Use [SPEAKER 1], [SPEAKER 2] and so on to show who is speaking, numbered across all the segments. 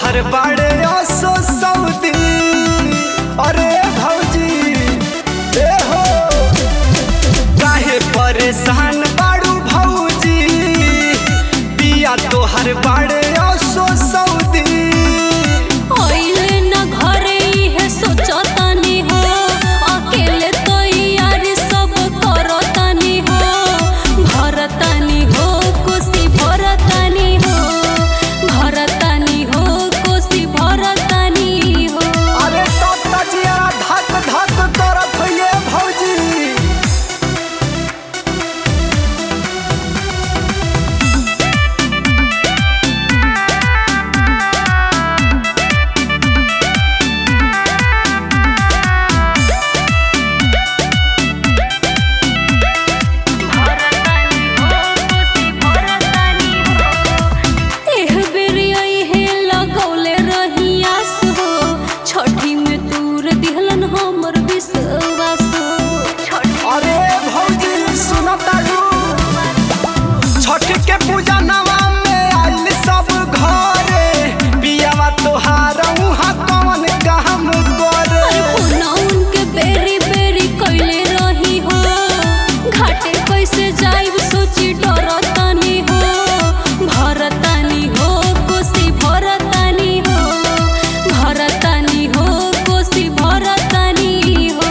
[SPEAKER 1] तोहर बाड़े असो सऊदी। अरे भौजी ए हो काहे परेशान बाड़ू भौजी, पिया तोहर बाड़े असो सऊदी। छठ के पूजा नवा में आइल सब घरे, पियावा तोहार उहाँ कौन काम करे।
[SPEAKER 2] उनके बेरी बेरी कइले रही हो, घाटे कैसे जाइब सोची डरतानी हो। भरतानी हो कोसी भरतानी हो, भरतानी हो कोसी भरतानी हो।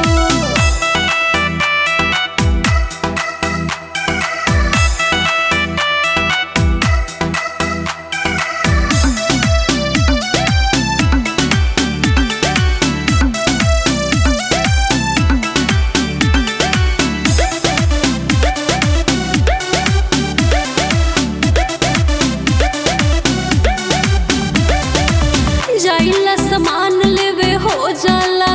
[SPEAKER 2] जाइला सामान लेवे हो जाला